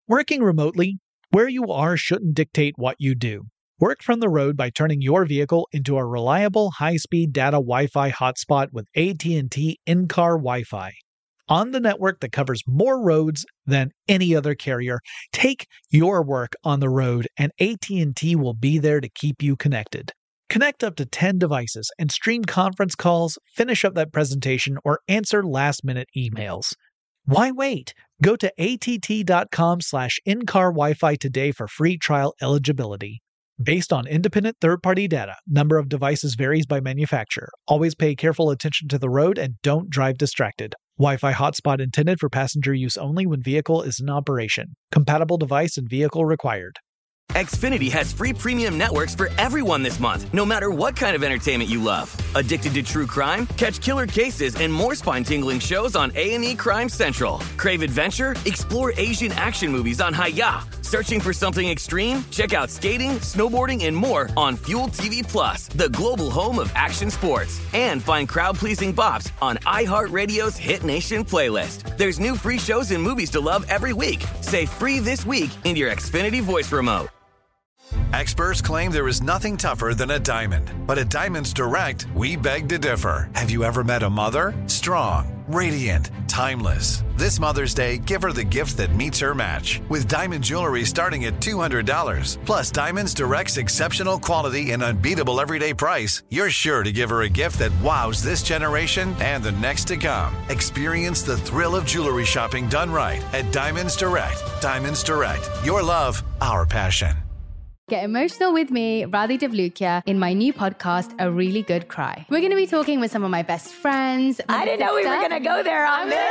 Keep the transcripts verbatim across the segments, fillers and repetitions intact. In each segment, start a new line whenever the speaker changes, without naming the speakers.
Working remotely, where you are shouldn't dictate what you do. Work from the road by turning your vehicle into a reliable high-speed data Wi-Fi hotspot with A T and T in-car Wi-Fi. On the network that covers more roads than any other carrier, take your work on the road and A T and T will be there to keep you connected. Connect up to ten devices and stream conference calls, finish up that presentation, or answer last-minute emails. Why wait? Go to att.com slash in-car Wi-Fi today for free trial eligibility. Based on independent third-party data, number of devices varies by manufacturer. Always pay careful attention to the road and don't drive distracted. Wi-Fi hotspot intended for passenger use only when vehicle is in operation. Compatible device and vehicle required.
Xfinity has free premium networks for everyone this month, no matter what kind of entertainment you love. Addicted to true crime? Catch killer cases and more spine-tingling shows on A and E Crime Central. Crave adventure? Explore Asian action movies on Hi-Ya. Searching for something extreme? Check out skating, snowboarding, and more on Fuel T V Plus, the global home of action sports. And find crowd-pleasing bops on iHeartRadio's Hit Nation playlist. There's new free shows and movies to love every week. Say free this week in your Xfinity voice remote.
Experts claim there is nothing tougher than a diamond. But at Diamonds Direct, we beg to differ. Have you ever met a mother? Strong, radiant, timeless. This Mother's Day, give her the gift that meets her match. With diamond jewelry starting at two hundred dollars. Plus Diamonds Direct's exceptional quality and unbeatable everyday price, you're sure to give her a gift that wows this generation and the next to come. Experience the thrill of jewelry shopping done right at Diamonds Direct. Diamonds Direct. Your love, our passion.
Get emotional with me, Radhi Devlukia, in my new podcast, A Really Good Cry. We're going to be talking with some of my best friends.
I didn't know we were going to go there on this.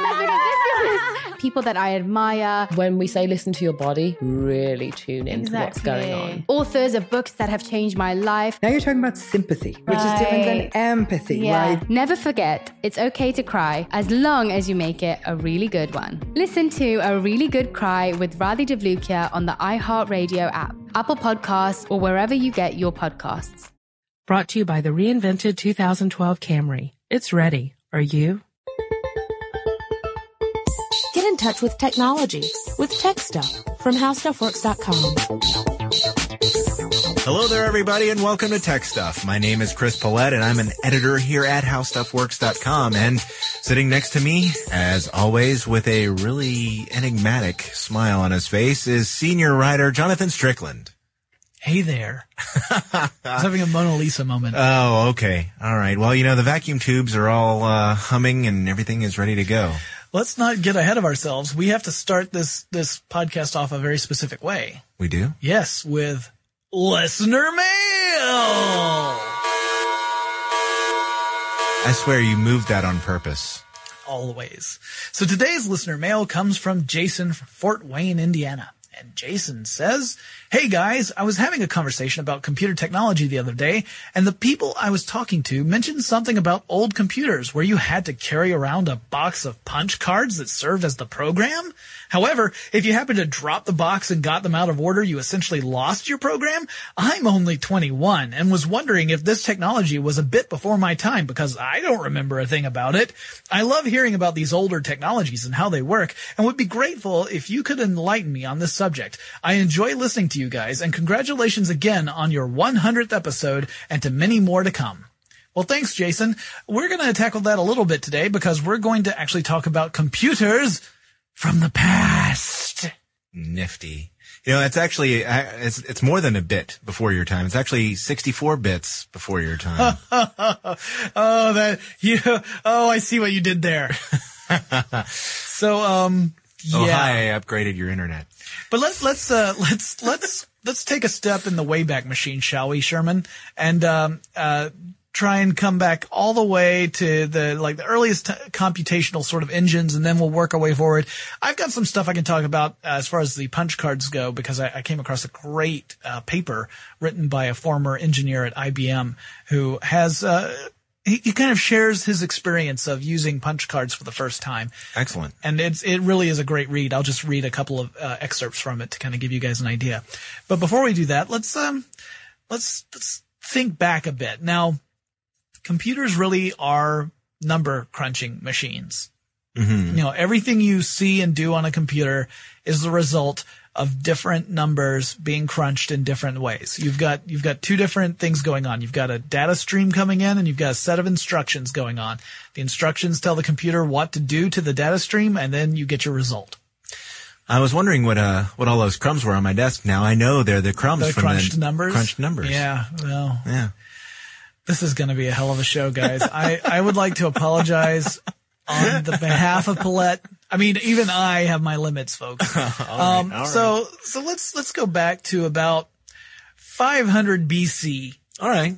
People that I admire.
When we say listen to your body, really tune into
Exactly.
what's going on.
Authors of books that have changed my life.
Now you're talking about sympathy, which
Right.
is different than empathy,
Yeah.
right?
Never forget, it's okay to cry as long as you make it a really good one. Listen to A Really Good Cry with Radhi Devlukia on the iHeartRadio app, Apple Podcasts, or wherever you get your podcasts.
Brought to you by the reinvented two thousand twelve Camry. It's ready. Are you? Get in touch with technology with Tech Stuff from how stuff works dot com.
Hello there, everybody, and welcome to Tech Stuff. My name is Chris Paulette, and I'm an editor here at how stuff works dot com. And sitting next to me, as always, with a really enigmatic smile on his face, is senior writer Jonathan Strickland.
Hey there. I was having a Mona Lisa moment.
Oh, okay. All right. Well, you know, the vacuum tubes are all uh, humming and everything is ready to go.
Let's not get ahead of ourselves. We have to start this, this podcast off a very specific way.
We do?
Yes, with listener mail.
I swear you moved that on purpose.
Always. So today's listener mail comes from Jason from Fort Wayne, Indiana. And Jason says, hey guys, I was having a conversation about computer technology the other day, and the people I was talking to mentioned something about old computers where you had to carry around a box of punch cards that served as the program. However, if you happened to drop the box and got them out of order, you essentially lost your program. I'm only twenty-one and was wondering if this technology was a bit before my time because I don't remember a thing about it. I love hearing about these older technologies and how they work and would be grateful if you could enlighten me on this subject. I enjoy listening to you guys, and congratulations again on your one hundredth episode and to many more to come. Well, thanks, Jason. We're going to tackle that a little bit today because we're going to actually talk about computers from the past.
Nifty. You know, it's actually, it's, it's more than a bit before your time. It's actually sixty-four bits before your time.
Oh, that, you, oh, I see what you did there. So, um, yeah.
Oh, hi, I upgraded your internet.
But let's, let's, uh, let's, let's, let's take a step in the Wayback Machine, shall we, Sherman? And, um, uh, try and come back all the way to the, like the earliest t- computational sort of engines, and then we'll work our way forward. I've got some stuff I can talk about uh, as far as the punch cards go, because I, I came across a great, uh, paper written by a former engineer at I B M who has, uh, He, he kind of shares his experience of using punch cards for the first time.
Excellent.
And it's, it really is a great read. I'll just read a couple of uh, excerpts from it to kind of give you guys an idea. But before we do that, let's, um, let's, let's think back a bit. Now, computers really are number crunching machines. Mm-hmm. You know, everything you see and do on a computer is the result of different numbers being crunched in different ways. You've got, you've got two different things going on. You've got a data stream coming in and you've got a set of instructions going on. The instructions tell the computer what to do to the data stream and then you get your result.
I was wondering what, uh, what all those crumbs were on my desk. Now I know they're the crumbs
The
from
crunched
the
numbers?
crunched numbers.
Yeah, well.
Yeah.
This is going to be a hell of a show, guys. I, I would like to apologize on the behalf of Paulette. I mean, even I have my limits, folks.
all right,
um,
all
so,
right.
so let's, let's go back to about five hundred B C.
All right.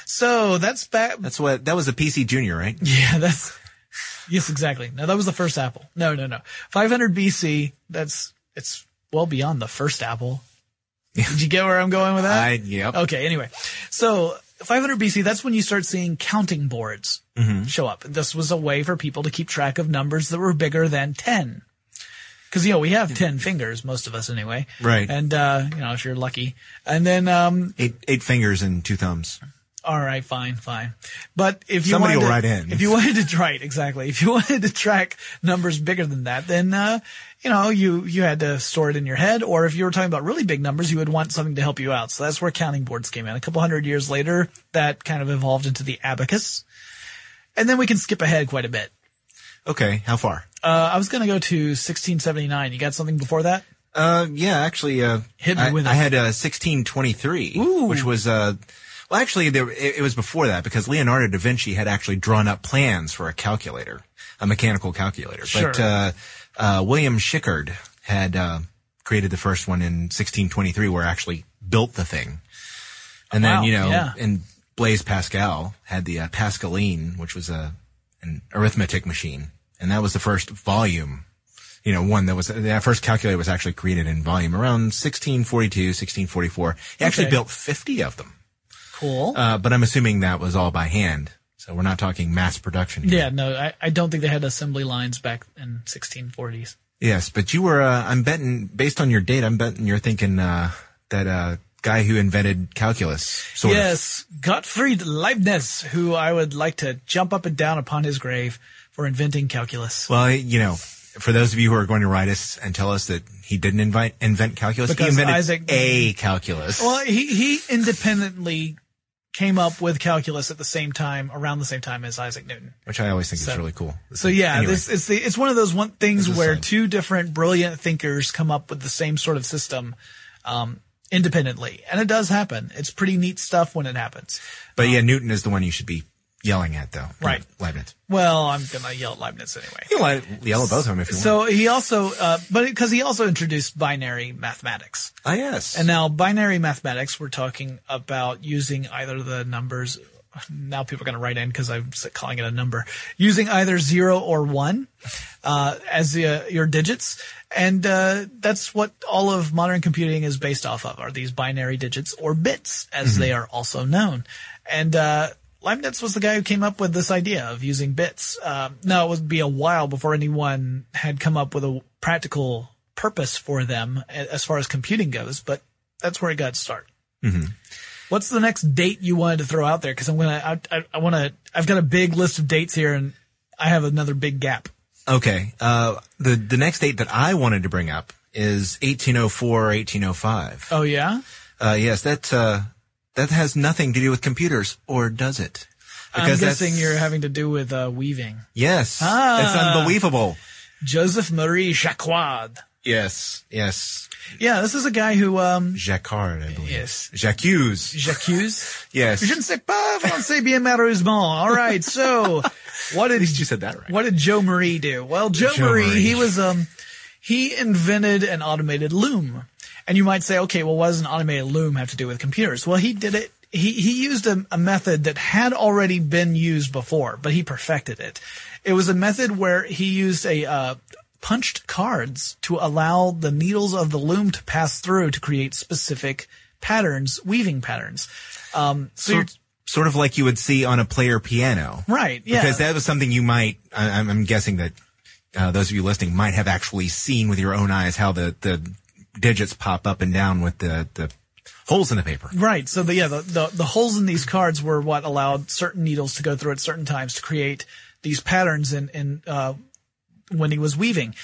So that's back.
That's what, that was a P C Junior, right?
Yeah, that's, yes, exactly. No, that was the first Apple. No, no, no. five hundred B C. That's, it's well beyond the first Apple. Did you get where I'm going with that?
I, yep.
Okay. Anyway, so five hundred B C, that's when you start seeing counting boards
Mm-hmm.
show up. This was a way for people to keep track of numbers that were bigger than ten. Cause, you know, we have ten fingers, most of us anyway.
Right.
And, uh, you know, if you're lucky. And then, um,
Eight, eight fingers and two thumbs.
all right, fine, fine. But if you
Somebody
wanted
will
to,
write in.
if you wanted to, right, exactly. If you wanted to track numbers bigger than that, then, uh, you know, you, you had to store it in your head, or if you were talking about really big numbers, you would want something to help you out. So that's where counting boards came in. A couple hundred years later, that kind of evolved into the abacus. And then we can skip ahead quite a bit.
Okay. How far?
Uh, I was going to go to sixteen seventy-nine. You got something before that?
Uh, yeah, actually, uh,
Hit me
I,
with it.
I had, uh, sixteen twenty-three,
Ooh.
which was, uh, well, actually, there, it, it was before that because Leonardo da Vinci had actually drawn up plans for a calculator, a mechanical calculator.
Sure.
But, uh, uh, William Schickard had, uh, created the first one in sixteen twenty-three where actually built the thing. And
Wow,
then, you know,
yeah.
and Blaise Pascal had the, uh, Pascaline, which was a, an arithmetic machine. And that was the first volume, you know, one that was, that first calculator was actually created in volume around sixteen forty-two, sixteen forty-four. He actually
Okay.
built fifty of them.
Cool.
Uh, but I'm assuming that was all by hand. So we're not talking mass production here.
yeah, no, I, I don't think they had assembly lines back in sixteen forties.
Yes, but you were, uh, I'm betting, based on your date, I'm betting you're thinking, uh, that, uh, guy who invented calculus, sort of.
Yes, Gottfried Leibniz, who I would like to jump up and down upon his grave for inventing calculus.
Well, you know, for those of you who are going to write us and tell us that he didn't invite, invent calculus,
Because
he invented
Isaac-
a calculus.
Well, he, he independently came up with calculus at the same time, around the same time as Isaac Newton.
Which I always think
So-
is really cool.
So yeah,
Anyway.
this it's the it's one of those one things
This is
where
fun.
two different brilliant thinkers come up with the same sort of system, um, independently, and it does happen. It's pretty neat stuff when it happens.
But yeah, Newton is the one you should be yelling at, though.
Right.
Leibniz.
Well, I'm gonna yell at Leibniz anyway.
You can yell at both of them if you want.
So he also, uh, but because he also introduced binary mathematics.
Ah, yes.
And now binary mathematics, we're talking about using either the numbers. Now people are going to write in because I'm calling it a number. Using either zero or one uh, as the, uh, your digits, and uh, that's what all of modern computing is based off of. Are these binary digits or bits, as
Mm-hmm.
they are also known? And uh, Leibniz was the guy who came up with this idea of using bits. Um, now it would be a while before anyone had come up with a practical purpose for them as far as computing goes, but that's where it got started.
Mm-hmm.
What's the next date you wanted to throw out there? Because I'm gonna, I, I, I want to. I've got a big list of dates here, and I have another big gap.
Okay. Uh, the, the next date that I wanted to bring up is eighteen oh four or eighteen oh five.
Oh yeah,
Uh, yes, that, uh, that has nothing to do with computers, or does it?
I'm
that's-
guessing you're having to do with uh, weaving.
Yes.
Ah.
It's unbelievable.
Joseph Marie Jacquard.
Yes. Yes.
Yeah, this is a guy who, um,
Jacquard, I believe.
yes,
Jacques.
Jacques.
Yes.
Je ne sais pas français bien malheureusement. All right, so what did
At least you said that right.
what did Joe Marie do? Well, Joe,
Joe
Marie,
Marie.
he was um he invented an automated loom. And you might say, okay, well, what does an automated loom have to do with computers? Well, he did it. He he used a, a method that had already been used before, but he perfected it. It was a method where he used a uh, punched cards to allow the needles of the loom to pass through to create specific patterns, weaving patterns. Um, so you're,
Sort, sort of like you would see on a player piano.
right, yeah.
Because that was something you might, I, I'm I'm guessing that uh, those of you listening might have actually seen with your own eyes how the, the digits pop up and down with the, the holes in the paper.
Right. So the, yeah, the, the, the holes in these cards were what allowed certain needles to go through at certain times to create these patterns in, in, uh, when he was weaving.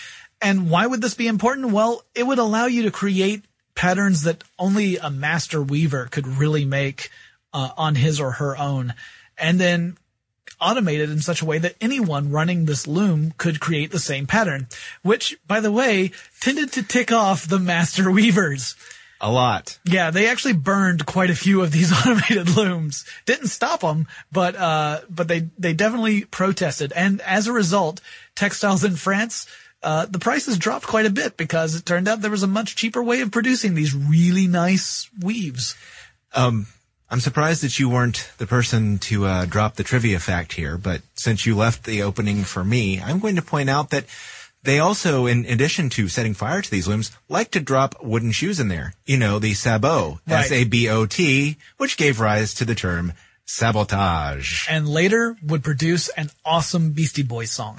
And why would this be important? Well, it would allow you to create patterns that only a master weaver could really make uh, on his or her own, and then automate it in such a way that anyone running this loom could create the same pattern, which, by the way, tended to tick off the master weavers.
A lot.
Yeah, they actually burned quite a few of these automated looms. Didn't stop them, but uh but they they definitely protested. And as a result, textiles in France, uh the prices dropped quite a bit because it turned out there was a much cheaper way of producing these really nice weaves.
Um I'm surprised that you weren't the person to uh drop the trivia fact here, but since you left the opening for me, I'm going to point out that they also, in addition to setting fire to these looms, like to drop wooden shoes in there. You know, the sabot,
Right.
S A B O T, which gave rise to the term sabotage.
And later would produce an awesome Beastie Boys song.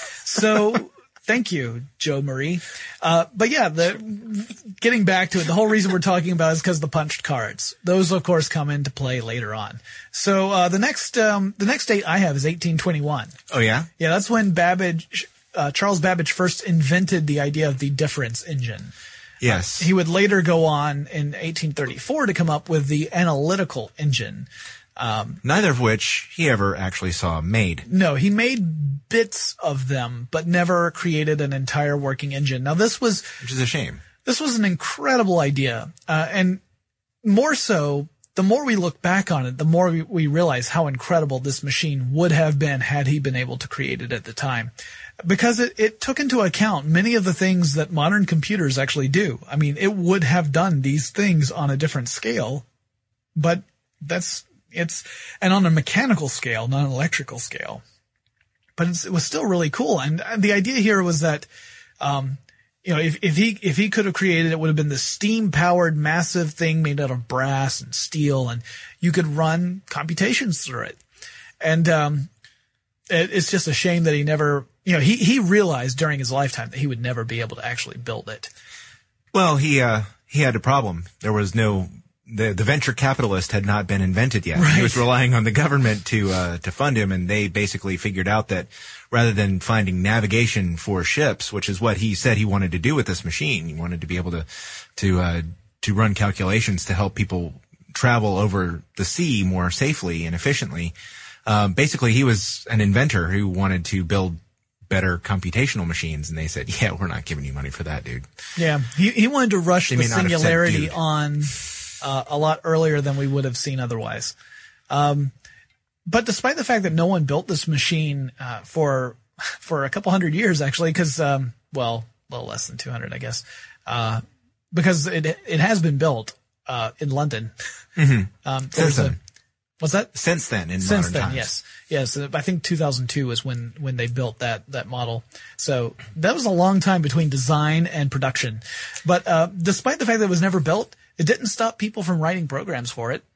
So thank you, Joe Marie. Uh, but yeah, the, getting back to it, the whole reason we're talking about is because the punched cards. Those, of course, come into play later on. So, uh, the next, um, the next date I have is eighteen twenty-one.
Oh, yeah?
Yeah, that's when Babbage, uh, Charles Babbage first invented the idea of the difference engine.
Yes.
He would later go on in eighteen thirty-four to come up with the analytical engine. Um,
Neither of which he ever actually saw made.
No, he made bits of them, but never created an entire working engine. Now, this was,
Which is a shame.
this was an incredible idea. Uh, and more so, the more we look back on it, the more we, we realize how incredible this machine would have been had he been able to create it at the time. Because it, it took into account many of the things that modern computers actually do. I mean, it would have done these things on a different scale, but that's, it's, and on a mechanical scale, not an electrical scale. But it's, it was still really cool. And, and the idea here was that, um, you know, if, if he, if he could have created it, it would have been this steam powered massive thing made out of brass and steel, and you could run computations through it. And, um, it, it's just a shame that he never, you know, he, he realized during his lifetime that he would never be able to actually build it.
Well, he, uh, he had a problem. There was no, the, the venture capitalist had not been invented yet.
Right.
He was relying on the government to, uh, to fund him, and they basically figured out that rather than finding navigation for ships, which is what he said he wanted to do with this machine, he wanted to be able to, to, uh, to run calculations to help people travel over the sea more safely and efficiently. Um, basically he was an inventor who wanted to build better computational machines, and they said, yeah, we're not giving you money for that, dude.
Yeah. He, he wanted to rush
They
the
may not have said
singularity
dude.
on, uh, a lot earlier than we would have seen otherwise. Um, but despite the fact that no one built this machine, uh, for, for a couple hundred years, actually, because, um, well, a little less than two hundred, I guess, uh, because it, it has been built, uh, in London.
Mm-hmm.
Um, there was
Since
a-
then.
what's that?
Since then, in
Since
modern
then,
times.
yes. Yes, I think two thousand two is when, when they built that, that model. So that was a long time between design and production. But, uh, despite the fact that it was never built, it didn't stop people from writing programs for it.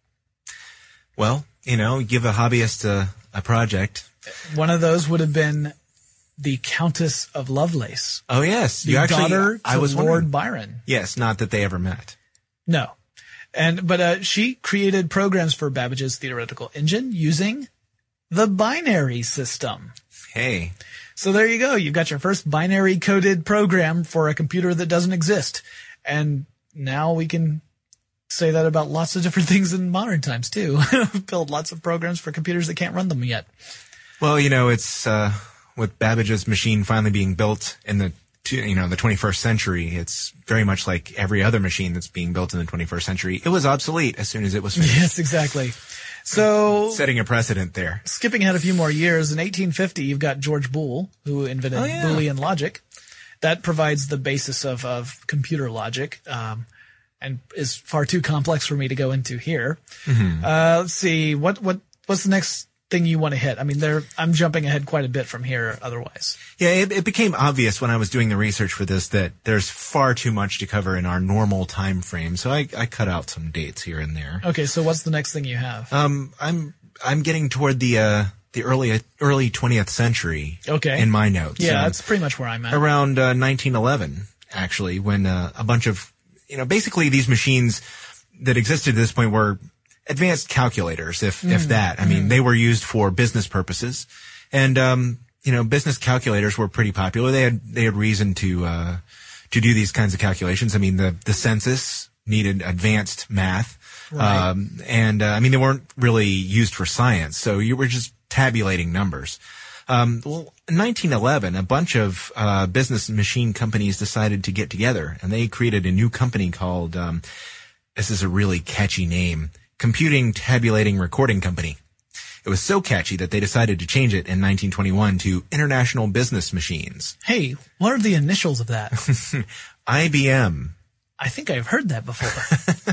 Well, you know, give a hobbyist a, a project.
One of those would have been the Countess of Lovelace,
Oh, yes.
the
You actually,
daughter to
I was
Lord
wondering.
Byron.
Yes, not that they ever met.
No. And, but, uh, she created programs for Babbage's theoretical engine using the binary system.
Hey.
So there you go. You've got your first binary coded program for a computer that doesn't exist. And now we can say that about lots of different things in modern times too. Build lots of programs for computers that can't run them yet.
Well, you know, it's, uh, with Babbage's machine finally being built in the, you know, the twenty-first century, it's very much like every other machine that's being built in the twenty-first century. It was obsolete as soon as it was finished.
Yes, exactly. So
Setting a precedent there.
skipping ahead a few more years, in eighteen fifty, you've got George Boole, who invented
Oh, yeah.
Boolean logic. That provides the basis of, of computer logic, um, and is far too complex for me to go into here.
Mm-hmm.
Uh, let's see. What, what, what's the next thing you want to hit? I mean, there, I'm jumping ahead quite a bit from here otherwise.
Yeah, it, it became obvious when I was doing the research for this that there's far too much to cover in our normal time frame. So I, I cut out some dates here and there.
Okay. So what's the next thing you have?
Um, I'm, I'm getting toward the, uh, the early, early twentieth century.
Okay.
In my notes.
Yeah,
Um,
that's pretty much where I'm at.
around uh, nineteen eleven, actually, when uh, a bunch of, you know, basically these machines that existed at this point were advanced calculators, if if that. I mean, they were used for business purposes, and um, you know, business calculators were pretty popular. They had they had reason to uh, to do these kinds of calculations. I mean, the the census needed advanced math,
Right.
um, and uh, I mean, they weren't really used for science. So you were just tabulating numbers. Um, well, in nineteen eleven, a bunch of uh, business machine companies decided to get together, and they created a new company called. Um, this is a really catchy name. Computing Tabulating Recording Company. It was so catchy that they decided to change it in nineteen twenty-one to International Business Machines.
Hey, what are the initials of that?
I B M.
I think I've heard that before.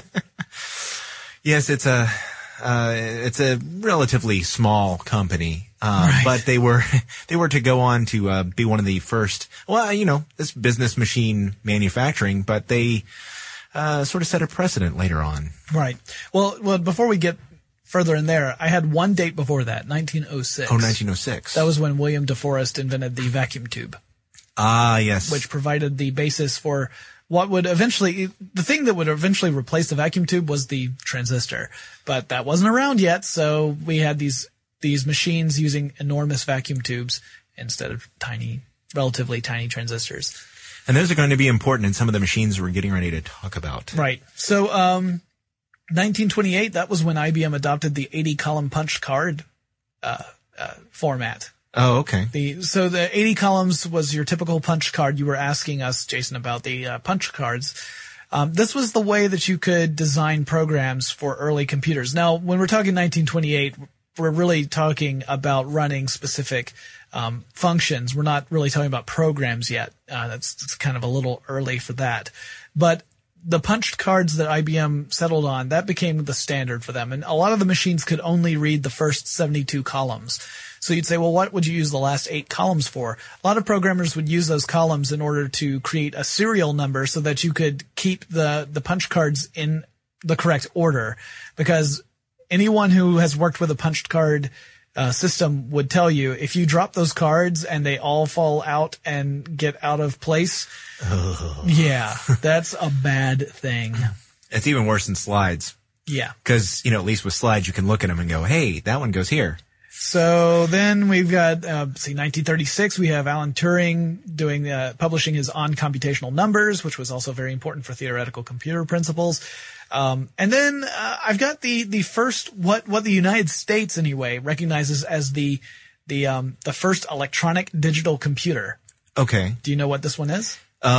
Yes, it's a uh, it's a relatively small company, uh,
Right.
but they were they were to go on to uh, be one of the first. Well, you know, this business machine manufacturing, but they uh, sort of set a precedent later on.
Right. Well, well, before we get further in there, I had one date before that, nineteen oh six.
Oh, nineteen oh six.
That was when William DeForest invented the vacuum tube,
Ah, yes.
which provided the basis for what would eventually, the thing that would eventually replace the vacuum tube was the transistor. But that wasn't around yet, so we had these, these machines using enormous vacuum tubes instead of tiny, relatively tiny transistors.
And those are going to be important in some of the machines we're getting ready to talk about.
Right. So, um, nineteen twenty-eight, that was when I B M adopted the eighty column punched card, uh, uh, format.
Oh, okay.
The, so the eighty columns was your typical punch card. You were asking us, Jason, about the uh, punch cards. Um, this was the way that you could design programs for early computers. Now, when we're talking nineteen twenty-eight, we're really talking about running specific um, functions. We're not really talking about programs yet. Uh, that's, that's kind of a little early for that. But the punched cards that I B M settled on, that became the standard for them. And a lot of the machines could only read the first seventy-two columns. So you'd say, well, what would you use the last eight columns for? A lot of programmers would use those columns in order to create a serial number so that you could keep the, the punch cards in the correct order. Because anyone who has worked with a punched card uh, system would tell you if you drop those cards and they all fall out and get out of place,
Oh.
yeah, that's a bad thing.
It's even worse than slides.
Yeah.
Because, you know, at least with slides, you can look at them and go, hey, that one goes here.
So then we've got, uh, see, nineteen thirty-six, we have Alan Turing doing, uh, publishing his On Computational Numbers, which was also very important for theoretical computer principles. Um, and then, uh, I've got the, the first, what, what the United States anyway recognizes as the, the, um, the first electronic digital computer.
Okay.
Do you know what this one is?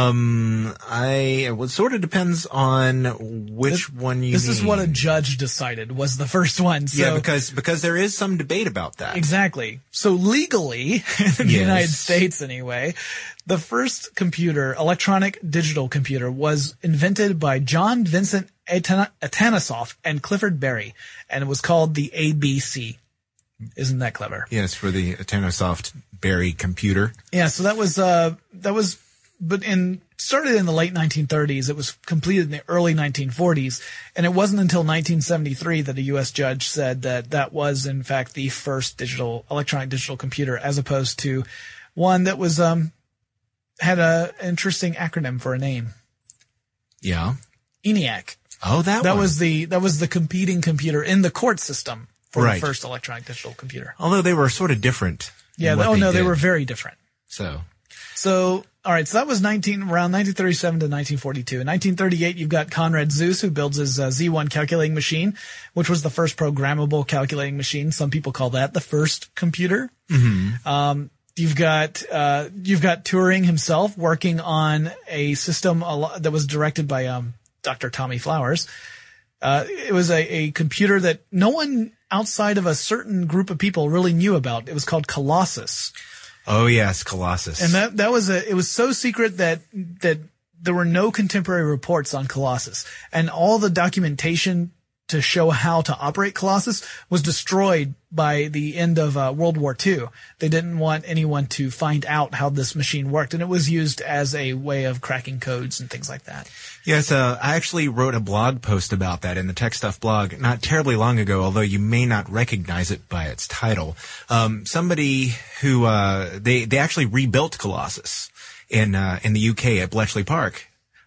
Um, I, well, it sort of depends on which
This-
one you
This
mean.
is what a judge decided was the first one. So
Yeah, because, because there is some debate about that.
Exactly. So legally, in the
Yes.
United States anyway, the first computer, electronic digital computer, was invented by John Vincent Atan- Atanasoff and Clifford Berry, and it was called the A B C. Isn't that clever?
Yes, for the Atanasoft Berry computer.
Yeah, so that was, uh, that was, but in, started in the late nineteen thirties. It was completed in the early nineteen forties. And it wasn't until nineteen seventy-three that a U S judge said that that was in fact the first digital, electronic digital computer, as opposed to one that was, um, had a interesting acronym for a name.
Yeah.
ENIAC.
Oh, that
That
one.
was the, that was the competing computer in the court system for
Right.
the first electronic digital computer.
Although they were sort of different. in
Yeah.
what
Oh no, they
did.
were very different.
So,
So, all right. So that was nineteen around nineteen thirty-seven to nineteen forty-two. In nineteen thirty-eight, you've got Conrad Zuse, who builds his uh, Z one calculating machine, which was the first programmable calculating machine. Some people call that the first computer.
mhm.
Um, you've got uh, you've got Turing himself working on a system a lo- that was directed by um, Doctor Tommy Flowers. Uh, it was a, a computer that no one outside of a certain group of people really knew about. It was called Colossus.
Oh yes, Colossus.
And that, that was a, it was so secret that, that there were no contemporary reports on Colossus. And all the documentation to show how to operate Colossus was destroyed by the end of uh, World War Two. They didn't want anyone to find out how this machine worked. And it was used as a way of cracking codes and things like that.
Yes, uh, I actually wrote a blog post about that in the Tech Stuff blog not terribly long ago, although you may not recognize it by its title. Um, somebody who, uh, they, they actually rebuilt Colossus in, uh, in the U K at Bletchley Park.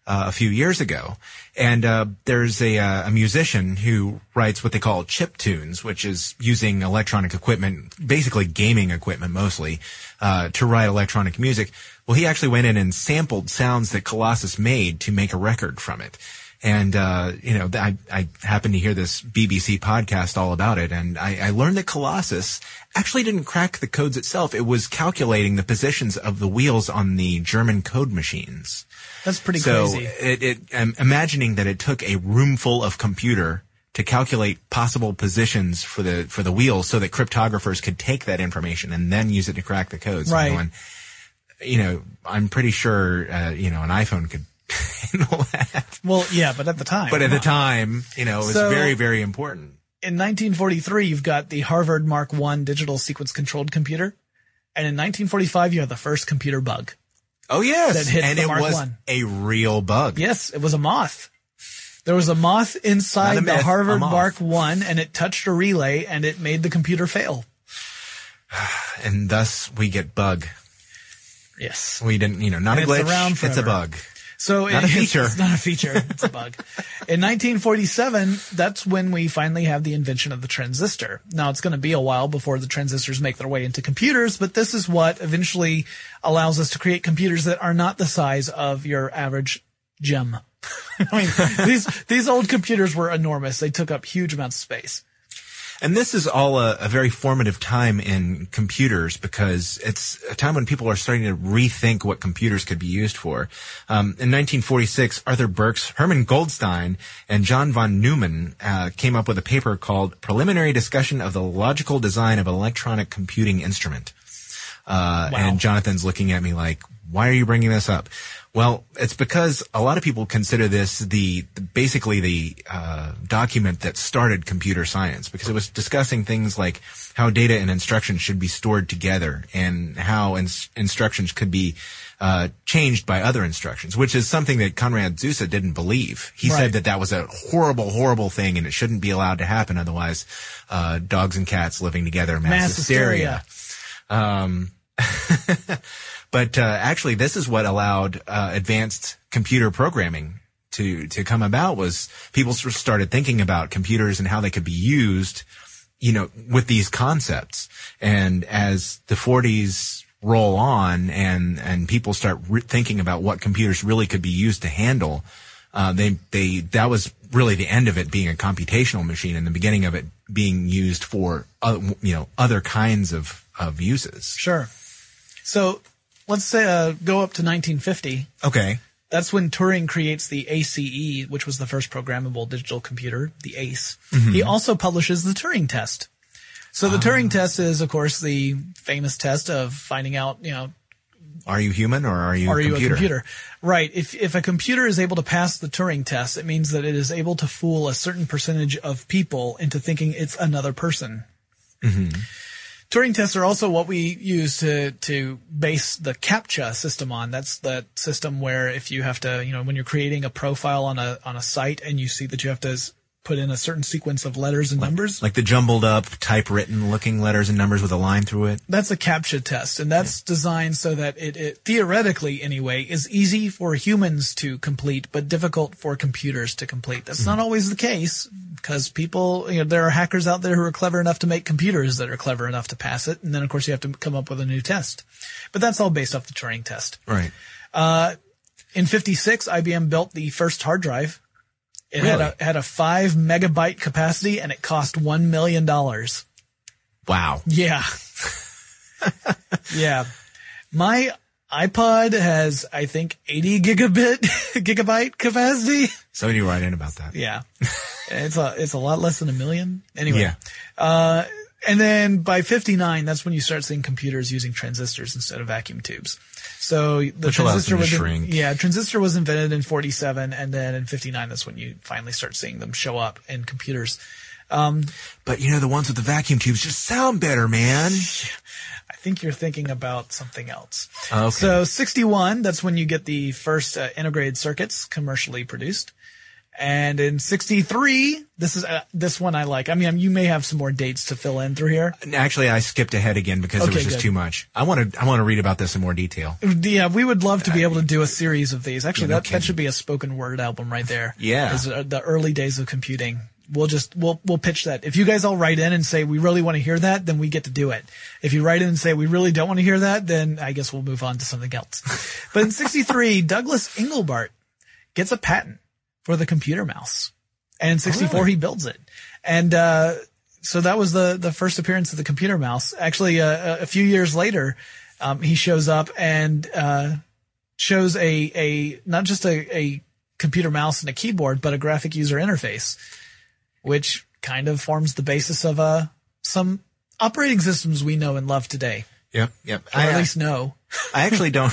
uh, a few years ago. And uh, there's a, uh, a musician who writes what they call chip tunes, which is using electronic equipment, basically gaming equipment mostly, uh, to write electronic music. Well, he actually went in and sampled sounds that Colossus made to make a record from it. And, uh, you know, I, I happened to hear this B B C podcast all about it, and I, I learned that Colossus actually didn't crack the codes itself. It was calculating the positions of the wheels on the German code machines.
That's pretty
so
crazy.
It, it, I'm imagining that it took a room full of computer to calculate possible positions for the, for the wheels so that cryptographers could take that information and then use it to crack the codes.
Right.
You know, and, you know, I'm pretty sure, uh, you know, an iPhone could handle that.
Well, yeah, but at the time.
But at
come
the
on.
time, you know, it was
So-
very, very important.
In nineteen forty-three, you've got the Harvard Mark one digital sequence controlled computer. And in nineteen forty-five, you have the first computer bug.
Oh, yes.
That hit
and
the
it
Mark
was
one.
a real bug.
Yes, it was a moth. There was a moth
Not
inside
a
the
myth, a
Harvard
moth.
Mark one, and it touched a relay, and it made the computer fail.
And thus we get bug.
Yes.
We didn't, you know, not
And
a
it's
glitch.
around
It's a
forever.
bug.
So
Not
it-
a feature.
It's not a feature. It's a bug. In nineteen forty-seven, that's when we finally have the invention of the transistor. Now, it's going to be a while before the transistors make their way into computers, but this is what eventually allows us to create computers that are not the size of your average gem. I mean, these these old computers were enormous. They took up huge amounts of space.
And this is all a, a very formative time in computers because it's a time when people are starting to rethink what computers could be used for. Um, in nineteen forty-six, Arthur Burks, Hermann Goldstein, and John von Neumann uh, came up with a paper called Preliminary Discussion of the Logical Design of an Electronic Computing Instrument. Uh,
Wow.
And Jonathan's looking at me like, why are you bringing this up? Well, it's because a lot of people consider this the basically the uh, document that started computer science because it was discussing things like how data and instructions should be stored together and how ins- instructions could be uh, changed by other instructions, which is something that Konrad Zuse didn't believe. He
Right.
said that that was a horrible, horrible thing and it shouldn't be allowed to happen. Otherwise, uh, dogs and cats living together, mass,
Mass hysteria.
Um, but uh, actually, this is what allowed uh, advanced computer programming to to come about. Was people sort of started thinking about computers and how they could be used, you know, with these concepts. And as the forties roll on, and and people start re- thinking about what computers really could be used to handle, uh, they they that was really the end of it being a computational machine, and the beginning of it being used for uh, you know other kinds of of uses.
Sure. So let's say uh, go up to nineteen fifty.
Okay.
That's when Turing creates the A C E, which was the first programmable digital computer, the A C E.
Mm-hmm.
He also publishes the Turing test. So the Turing test is, of course, the famous test of finding out, you know,
Are you human or are you
are
a
you
computer?
a computer? Right. If if a computer is able to pass the Turing test, it means that it is able to fool a certain percentage of people into thinking it's another person.
Mm-hmm.
Turing tests are also what we use to, to base the CAPTCHA system on. That's the system where if you have to, you know, when you're creating a profile on a, on a site and you see that you have to s- put in a certain sequence of letters and numbers.
Like the jumbled up, typewritten looking letters and numbers with a line through it.
That's a CAPTCHA test, and that's designed so that it, it theoretically anyway is easy for humans to complete, but difficult for computers to complete. That's not always the case because people, you know, there are hackers out there who are clever enough to make computers that are clever enough to pass it, and then of course you have to come up with a new test. But that's all based off the Turing test.
Right.
Uh, in fifty-six, I B M built the first hard drive. It had
Really?
a had a five megabyte capacity, and it cost one million dollars.
Wow.
Yeah. Yeah. My iPod has, I think, eighty gigabit, gigabyte capacity.
Somebody write in about that.
Yeah. It's a, it's a lot less than a million. Anyway.
Yeah.
Uh, and then by fifty-nine, that's when you start seeing computers using transistors instead of vacuum tubes. So the
Which allows
transistor
them to
was, in-
shrink.
yeah, transistor was invented in forty-seven, and then in fifty-nine, that's when you finally start seeing them show up in computers.
But you know, the ones with the vacuum tubes just sound better, man.
I think you're thinking about something else.
Okay.
So sixty-one, that's when you get the first uh, integrated circuits commercially produced. And in sixty-three, this is uh, this one I like. I mean, you may have some more dates to fill in through here.
Actually, I skipped ahead again because
Okay,
it was just
good.
too much. I want to I want to read about this in more detail.
Yeah, we would love to be able to do a series of these. Actually,
Yeah, no
that, that
kidding.
should be a spoken word album right there.
Yeah.
Is, uh, the early days of computing. We'll just, we'll, we'll pitch that. If you guys all write in and say, we really want to hear that, then we get to do it. If you write in and say, we really don't want to hear that, then I guess we'll move on to something else. But in sixty-three, Douglas Engelbart gets a patent for the computer mouse. And in sixty-four,
really?
he builds it. And, uh, so that was the, the first appearance of the computer mouse. Actually, uh, a few years later, um, he shows up and, uh, shows a, a, not just a, a computer mouse and a keyboard, but a graphic user interface, which kind of forms the basis of, uh, some operating systems we know and love today.
Yep, yep.
Or
I,
at least know.
I actually don't.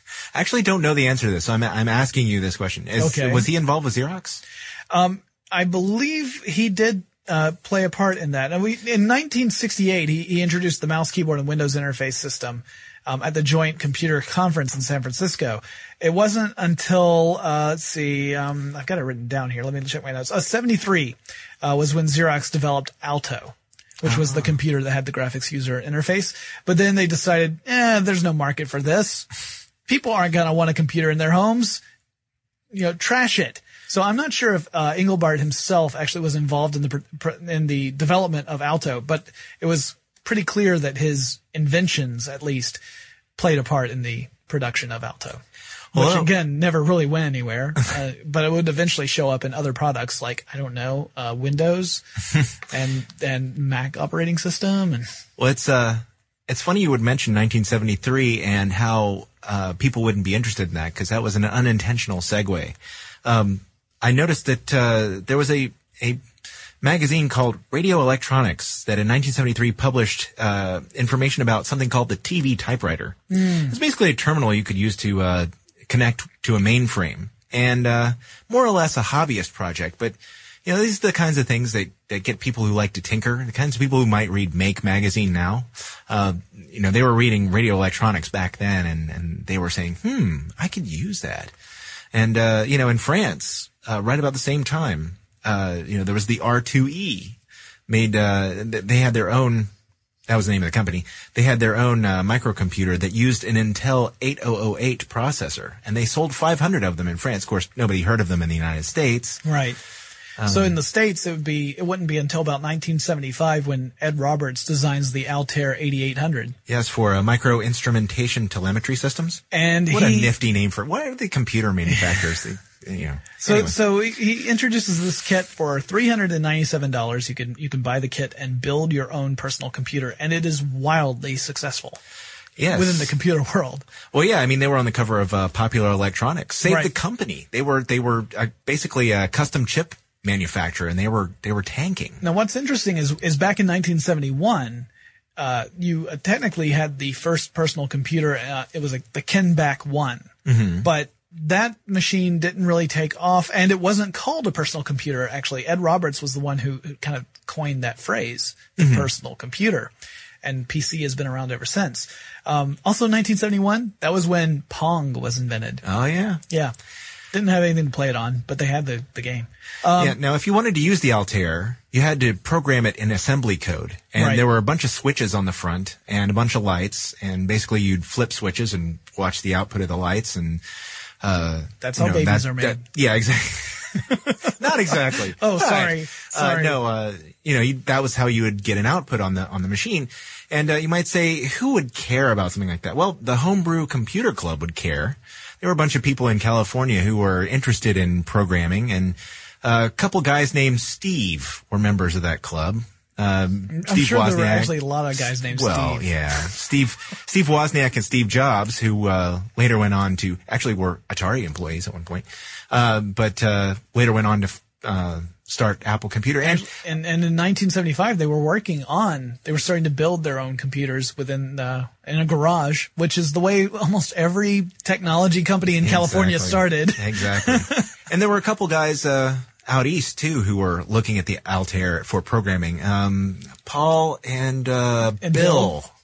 I actually don't know the answer to this, so I'm I'm asking you this question. Is,
Okay.
Was he involved with Xerox?
Um, I believe he did uh, play a part in that. And we, in nineteen sixty-eight, he, he introduced the mouse, keyboard, and Windows interface system um, at the Joint Computer Conference in San Francisco. It wasn't until uh, let's see, um, I've got it written down here. Let me check my notes. Uh, seventy-three uh, was when Xerox developed Alto, which was the computer that had the graphics user interface. But then they decided, eh, there's no market for this. People aren't going to want a computer in their homes. You know, trash it. So I'm not sure if uh, Engelbart himself actually was involved in the pr- pr- in the development of Alto, but it was pretty clear that his inventions, at least, played a part in the production of Alto. Which,
Well-
again, never really went anywhere, uh, but it would eventually show up in other products like, I don't know, uh, Windows and and Mac operating system. And
Well, it's uh, it's funny you would mention nineteen seventy-three and how uh, people wouldn't be interested in that because that was an unintentional segue. Um, I noticed that uh, there was a a magazine called Radio Electronics that in nineteen seventy-three published uh, information about something called the T V typewriter.
Mm.
It's basically a terminal you could use to uh, connect to a mainframe, and uh, more or less a hobbyist project. But you know, these are the kinds of things that, that get people who like to tinker, the kinds of people who might read Make magazine now. Uh, you know, they were reading Radio Electronics back then, and, and they were saying, hmm, I could use that. And, uh, you know, in France, uh, right about the same time, uh, you know, there was the R two E made, uh, they had their own, that was the name of the company. They had their own uh, microcomputer that used an Intel eight thousand eight processor, and they sold five hundred of them in France. Of course, nobody heard of them in the United States.
Right. So in the States, it would be, it wouldn't be until about nineteen seventy-five when Ed Roberts designs the Altair eighty-eight hundred.
Yes, for uh, micro instrumentation telemetry systems.
And
what
he,
a nifty name for, what are the computer manufacturers? They, you know.
So,
Anyway.
so he introduces this kit for three hundred ninety-seven dollars. You can, you can buy the kit and build your own personal computer, and it is wildly successful.
Yes.
Within the computer world.
Well, yeah, I mean, they were on the cover of uh, Popular Electronics. Save
Right.
the company. They were, they were uh, basically a custom chip manufacturer, and they were, they were tanking.
Now, what's interesting is, is back in nineteen seventy-one, uh, you uh, technically had the first personal computer. Uh, it was like the Kenback One,
Mm-hmm.
but that machine didn't really take off, and it wasn't called a personal computer. Actually, Ed Roberts was the one who, who kind of coined that phrase, the
Mm-hmm.
personal computer. And P C has been around ever since. Um, also nineteen seventy-one, that was when Pong was invented.
Oh, yeah.
Yeah. Didn't have anything to play it on, but they had the, the game. Um,
yeah. Now, if you wanted to use the Altair, you had to program it in assembly code. And
Right.
there were a bunch of switches on the front and a bunch of lights. And basically, you'd flip switches and watch the output of the lights. And uh,
That's
you
how
know,
babies
that-
are made.
that- yeah, exactly. Not exactly.
Oh,
All
sorry.
right.
Sorry.
Uh, no, uh, you know, you, that was how you would get an output on the on the machine. And uh, you might say, who would care about something like that? Well, the Homebrew Computer Club would care. There were a bunch of people in California who were interested in programming, and uh, a couple guys named Steve were members of that club. Um,
I'm
Steve
sure there were
Wozniak.
actually a lot of guys named
Well,
Steve.
yeah, Steve Steve Wozniak and Steve Jobs, who uh, later went on to actually were Atari employees at one point, uh, but uh, later went on to uh, start Apple Computer. And
And, and in nineteen seventy-five, they were working on, they were starting to build their own computers within the, in a garage, which is the way almost every technology company in California
Exactly.
started.
Exactly. And there were a couple guys uh, out east too who were looking at the Altair for programming. Um, Paul and, uh,
And
Bill.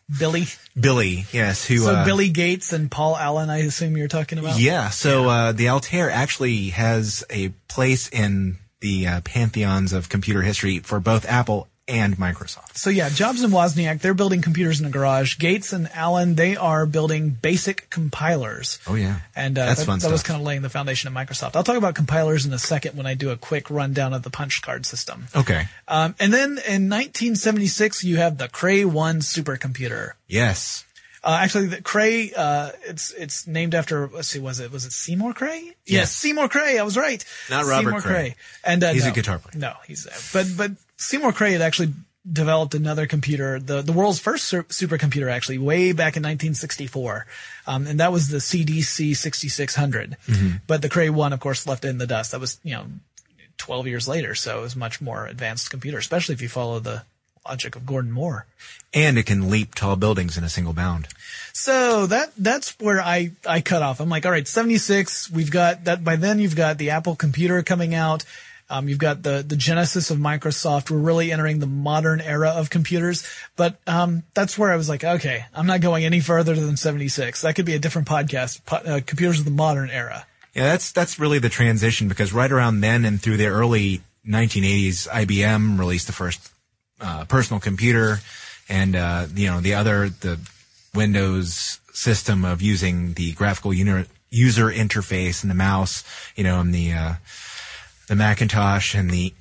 Billy.
Billy, yes. Who?
So
uh,
Billy Gates and Paul Allen, I assume you're talking about?
Yeah. So uh, the Altair actually has a place in the uh, pantheons of computer history for both Apple and Microsoft.
So yeah, Jobs and Wozniak, they're building computers in a garage. Gates and Allen, they are building basic compilers.
Oh yeah.
And uh,
That's
that,
fun
that
stuff.
was kind of laying the foundation of Microsoft. I'll talk about compilers in a second when I do a quick rundown of the punch card system.
Okay.
Um, and then in nineteen seventy-six, you have the Cray one supercomputer.
Yes.
Uh, actually, the Cray, uh, it's, it's named after, let's see, was it, was it Seymour Cray? Yes,
Yes.
Seymour Cray. I was right.
Not Robert
Seymour
Cray.
And, uh,
He's
no,
a guitar player.
No, he's, uh, but, but Seymour Cray had actually developed another computer, the, the world's first sur- supercomputer actually, way back in nineteen sixty-four. Um, and that was the C D C sixty-six hundred.
Mm-hmm.
But the Cray one, of course, left it in the dust. That was, you know, twelve years later. So it was a much more advanced computer, especially if you follow the logic of Gordon Moore.
And it can leap tall buildings in a single bound.
So that, that's where I, I cut off. I'm like, all right, seventy-six, we've got that. By then you've got the Apple computer coming out. Um, you've got the, the genesis of Microsoft. We're really entering the modern era of computers. But, um, that's where I was like, okay, I'm not going any further than seventy-six. That could be a different podcast, po- uh, computers of the modern era.
Yeah, that's that's really the transition, because right around then and through the early nineteen eighties, I B M released the first uh, personal computer, and uh, you know the other the Windows system of using the graphical user user interface and the mouse, you know, and the uh, the Macintosh and the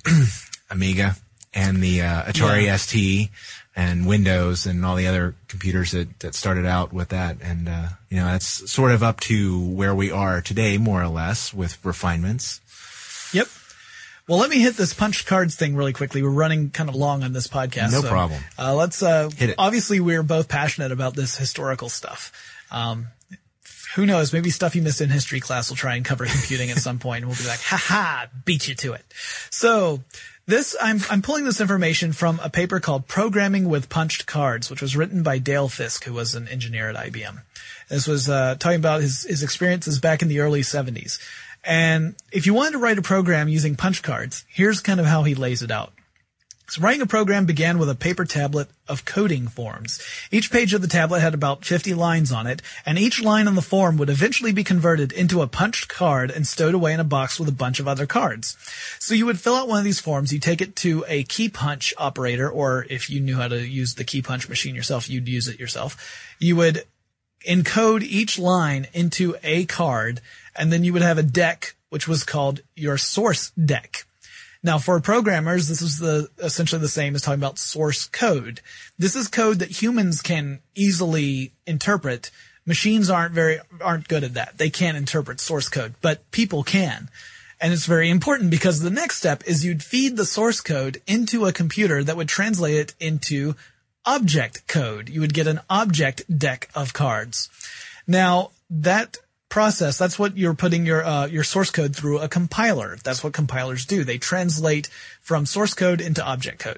Amiga and the uh, Atari
Yeah.
S T. And Windows and all the other computers that, that started out with that. And, uh, you know, that's sort of up to where we are today, more or less, with refinements.
Yep. Well, let me hit this punch cards thing really quickly. We're running kind of long on this podcast.
No
so,
problem.
Uh, let's, uh,
Hit it.
Obviously we're both passionate about this historical stuff. Um, who knows? Maybe stuff you missed in history class will try and cover computing at some point, and we'll be like, ha ha, beat you to it. So, This, I'm, I'm pulling this information from a paper called Programming with Punched Cards, which was written by Dale Fisk, who was an engineer at I B M. This was, uh, talking about his, his experiences back in the early seventies. And if you wanted to write a program using punch cards, here's kind of how he lays it out. So writing a program began with a paper tablet of coding forms. Each page of the tablet had about fifty lines on it, and each line on the form would eventually be converted into a punched card and stowed away in a box with a bunch of other cards. So you would fill out one of these forms, you take it to a key punch operator, or if you knew how to use the key punch machine yourself, you'd use it yourself. You would encode each line into a card, and then you would have a deck, which was called your source deck. Now, for programmers, this is the essentially the same as talking about source code. This is code that humans can easily interpret. Machines aren't very aren't good at that. They can't interpret source code, but people can. And it's very important because the next step is you'd feed the source code into a computer that would translate it into object code. You would get an object deck of cards. Now, that process, that's what you're putting your uh, your source code through a compiler. That's what compilers do. They translate from source code into object code.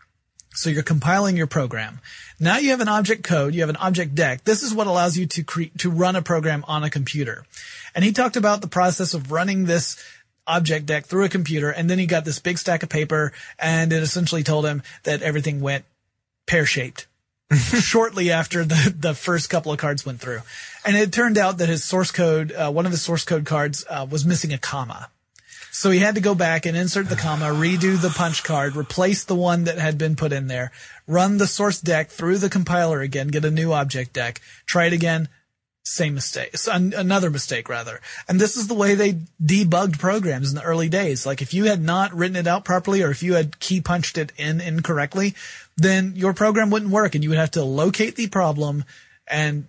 So you're compiling your program. Now you have an object code, you have an object deck. This is what allows you to cre- to run a program on a computer. And he talked about the process of running this object deck through a computer, and then he got this big stack of paper, and it essentially told him that everything went pear-shaped. Shortly after the, the first couple of cards went through. And it turned out that his source code, uh, one of his source code cards, uh, was missing a comma. So he had to go back and insert the comma, redo the punch card, replace the one that had been put in there, run the source deck through the compiler again, get a new object deck, try it again, same mistake, so an- another mistake rather. And this is the way they debugged programs in the early days. Like if you had not written it out properly, or if you had key punched it in incorrectly, then your program wouldn't work, and you would have to locate the problem and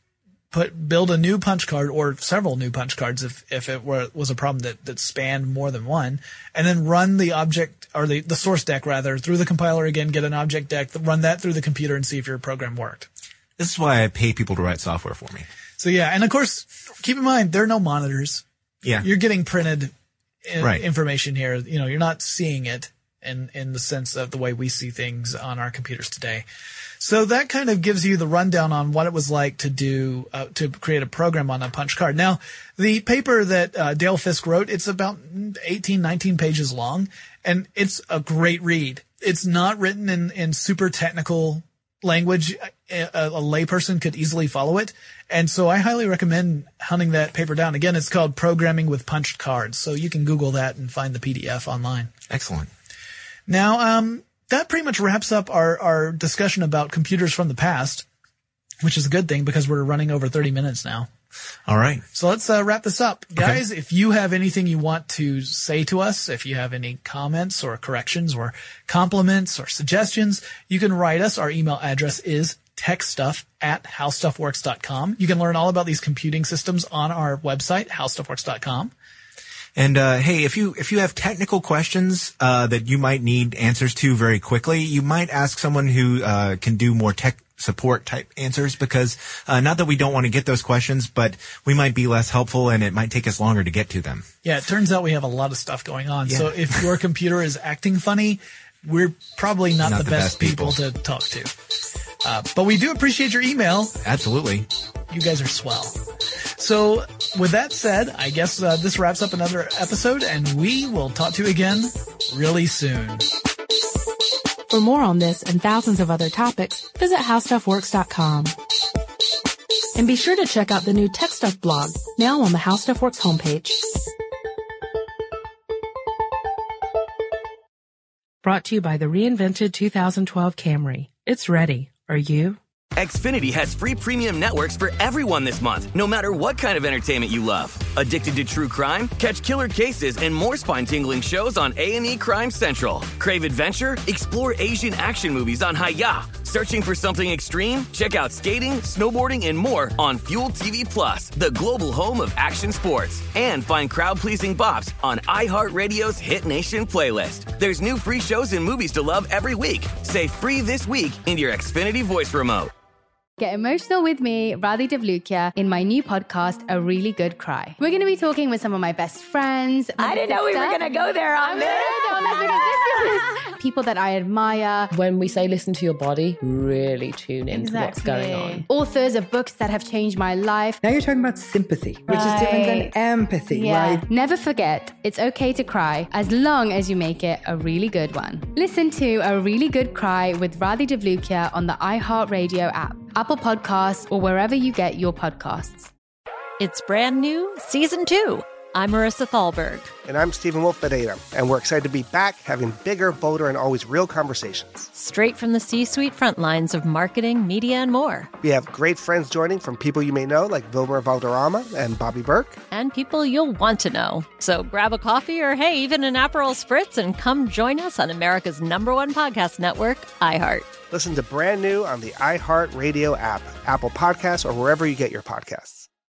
put build a new punch card, or several new punch cards if if it were was a problem that that spanned more than one, and then run the object or the the source deck rather through the compiler again, get an object deck, run that through the computer, and see if your program worked.
This is why I pay people to write software for me.
So yeah, and of course, keep in mind there are no monitors.
Yeah,
you're getting printed in,
right.
information here. You know, you're not seeing it in in the sense of the way we see things on our computers today. So that kind of gives you the rundown on what it was like to do, uh, to create a program on a punch card. Now, the paper that uh, Dale Fisk wrote, it's about eighteen, nineteen pages long, and it's a great read. It's not written in, in super technical language. a, a layperson could easily follow it. And so I highly recommend hunting that paper down. Again, it's called Programming with Punched Cards. So you can Google that and find the P D F online.
Excellent.
Now, um, that pretty much wraps up our, our discussion about computers from the past, which is a good thing because we're running over thirty minutes now.
All right.
So let's uh, wrap this up. Guys,
Okay.
if you have anything you want to say to us, if you have any comments or corrections or compliments or suggestions, you can write us. Our email address is techstuff at howstuffworks dot com. You can learn all about these computing systems on our website, howstuffworks dot com.
And uh, hey, if you if you have technical questions uh, that you might need answers to very quickly, you might ask someone who uh, can do more tech support type answers, because uh, not that we don't want to get those questions, but we might be less helpful and it might take us longer to get to them.
Yeah, it turns out we have a lot of stuff going on.
Yeah.
So if your computer is acting funny, we're probably not,
Not
the,
the
best,
best
people.
people.
to talk to. Uh, but we do appreciate your email.
Absolutely.
You guys are swell. So with that said, I guess uh, this wraps up another episode, and we will talk to you again really soon.
For more on this and thousands of other topics, visit how stuff works dot com. And be sure to check out the new Tech Stuff blog, now on the How Stuff Works homepage. Brought to you by the reinvented two thousand twelve Camry. It's ready. Are you?
Xfinity has free premium networks for everyone this month, no matter what kind of entertainment you love. Addicted to true crime? Catch killer cases and more spine-tingling shows on A and E Crime Central. Crave adventure? Explore Asian action movies on Hi-Ya. Searching for something extreme? Check out skating, snowboarding, and more on Fuel T V Plus, the global home of action sports. And find crowd-pleasing bops on iHeartRadio's Hit Nation playlist. There's new free shows and movies to love every week. Say free this week in your Xfinity voice remote.
Get emotional with me, Radhi Devlukia, in my new podcast, A Really Good Cry. We're going to be talking with some of my best friends.
I didn't know we were going to go there on this.
People that I admire.
When we say listen to your body, really tune into what's going on.
Authors of books that have changed my life.
Now you're talking about sympathy, which is different than empathy,
Yeah.
right?
Never forget, it's okay to cry as long as you make it a really good one. Listen to A Really Good Cry with Radhi Devlukia on the iHeartRadio app, Apple Podcasts, or wherever you get your podcasts.
It's brand new, season two. I'm Marissa Thalberg.
And I'm Stephen Wolf Bedeta, and we're excited to be back having bigger, bolder, and always real conversations.
Straight from the C-suite front lines of marketing, media, and more.
We have great friends joining from people you may know, like Vilmer Valderrama and Bobby Burke.
And people you'll want to know. So grab a coffee or, hey, even an Aperol Spritz and come join us on America's number one podcast network, iHeart.
Listen to brand new on the iHeartRadio app, Apple Podcasts, or wherever you get your podcasts.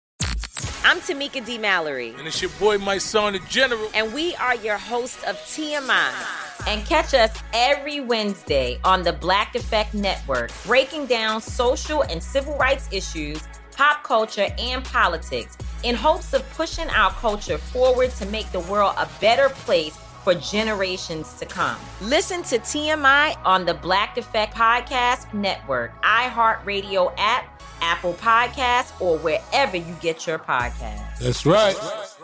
I'm Tamika D. Mallory.
And it's your boy, my son, the General.
And we are your hosts of T M I. And catch us every Wednesday on the Black Effect Network, breaking down social and civil rights issues, pop culture, and politics in hopes of pushing our culture forward to make the world a better place for generations to come. Listen to T M I on the Black Effect Podcast Network, iHeartRadio app, Apple Podcasts, or wherever you get your podcasts.
That's right.